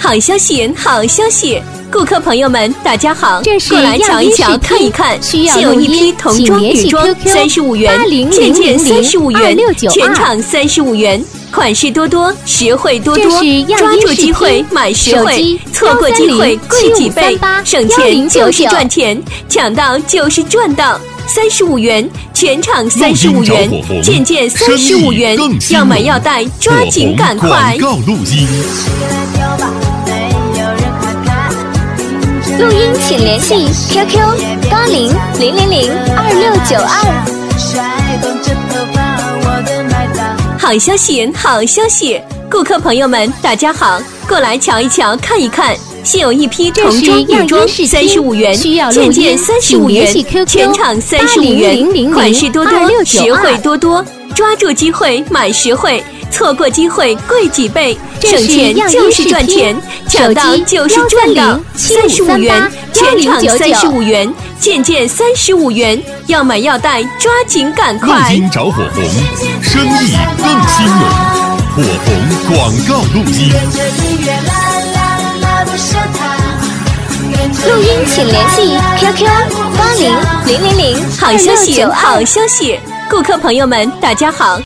好消息，好消息！顾客朋友们，大家好， 这是过来瞧一瞧，看一看，现有一批童装、女装35元，件件35元，全场35元。款式多多，实惠多多，抓住机会买实惠，错过机会贵几倍，省钱就是赚钱，抢到就是赚到。35元，全场35元，件件35元，要买要带，抓紧赶快！ 广告录音， 录音请联系 QQ8000022692。 好消息，好消息！顾客朋友们，大家好，过来瞧一瞧，看一看。现有一批童装、女装35元，件件35元，全场35元，款式多多，实惠多多，抓住机会买实惠，错过机会贵几倍，省钱就是赚钱，抢到就是赚到。35元，全场35元，件件35元，要买要带，抓紧赶快！ 录音找火红，生意更兴隆。火红广告录音。 录音请联系 QQ8000022692。 好消息，好消息！顾客朋友们，大家好。